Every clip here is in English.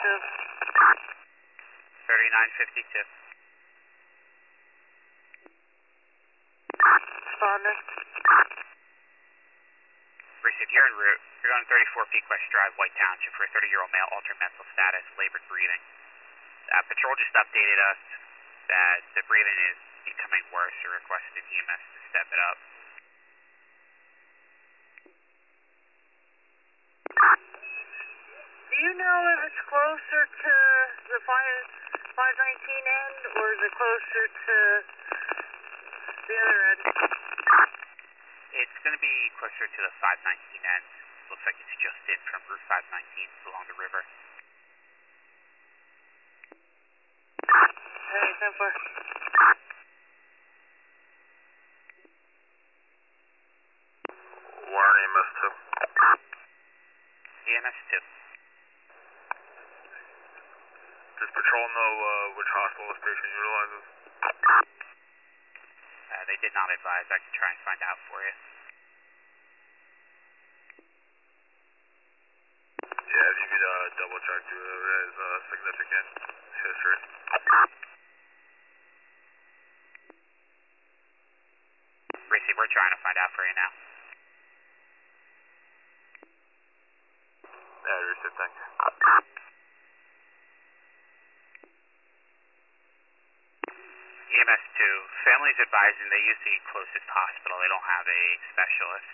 3952. Responding. Receive, you're en route. You're going 34 Peak West Drive, White Township, for a 30-year-old male, altered mental status, labored breathing. Patrol just updated us that the breathing is becoming worse and requested EMS to step it up. Do you know if it's closer to the 519 end or is it closer to the other end? It's going to be closer to the 519 end. Looks like it's just in from Route 519 along the river. Hey, 10-4. Warren EMS 2. EMS 2. Does Patrol know which hospital this patient utilizes? They did not advise. I can try and find out for you. Yeah, if you could double check to his significant history. Receive, we're trying to find out for you now. Yeah, receive, thank you. EMS 2, families advising they use the closest hospital. They don't have a specialist.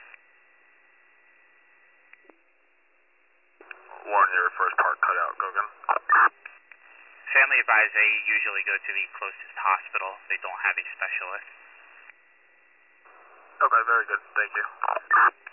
Warren, your first part cut out. Go again. Family advised they usually go to the closest hospital. They don't have a specialist. Okay, very good. Thank you.